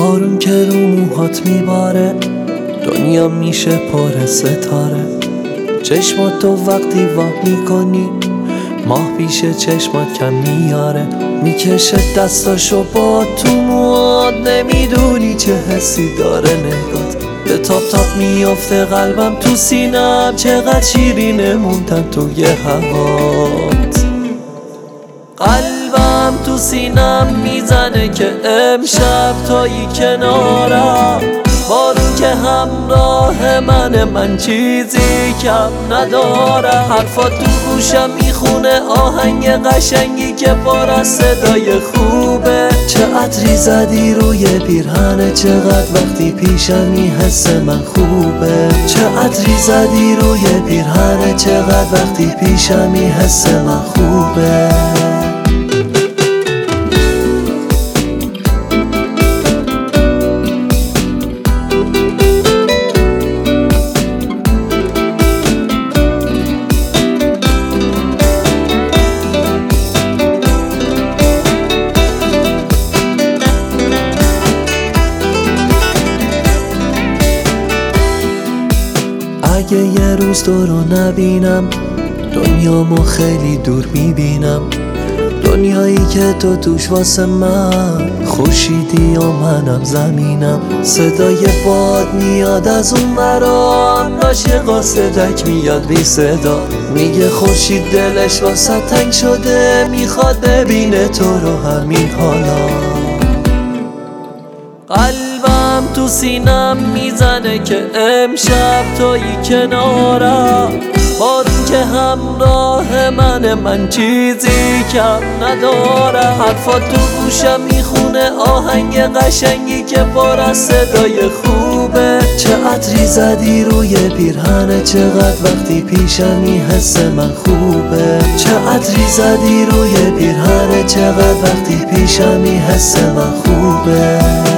بارون که رو موهات میباره، دنیا میشه پر ستاره. چشمات تو وقتی وا میکنی، ماه پیش چشمات کم میاره. میکشه دستاشو با تو موات، نمیدونی چه حسی داره نگات. به تاپ تاپ میافته قلبم تو سینم، چقدر شیرینه موندن توی هوات. قلبم تو سینم میزنه که امشب تویی کنارم. بارون که همراه من چیزی کم ندارم. حرفات تو گوشم میخونه آهنگ قشنگی که پر از صدای خوبه. چه عطری زدی روی پیرهنه، چقدر وقتی پیشمی حس من خوبه. چه عطری زدی روی پیرهنه، چقدر وقتی پیشمی حس من خوبه. اگه یه روز تو رو نبینم، دنیامو خیلی دور میبینم. دنیایی که تو توش واسه من خورشیدی یا منم زمینم. صدای باد میاد از اون ورا، عاشقا صدک میاد بی صدا. میگه خورشید دلش واسه تنگ شده، میخواد ببینه تو رو همین حالا. قلبم تو سینم میزنه که امشب تویی کنارم. بارون که همراه من چیزی کم ندارم. حرفات تو گوشم میخونه آهنگ قشنگی که پر از صدای خوبه. چه عطری زدی روی پیرهنه، چقدر وقتی پیشمی حس من خوبه. چه عطری زدی روی پیرهنه، چقدر وقتی پیشمی حس من خوبه.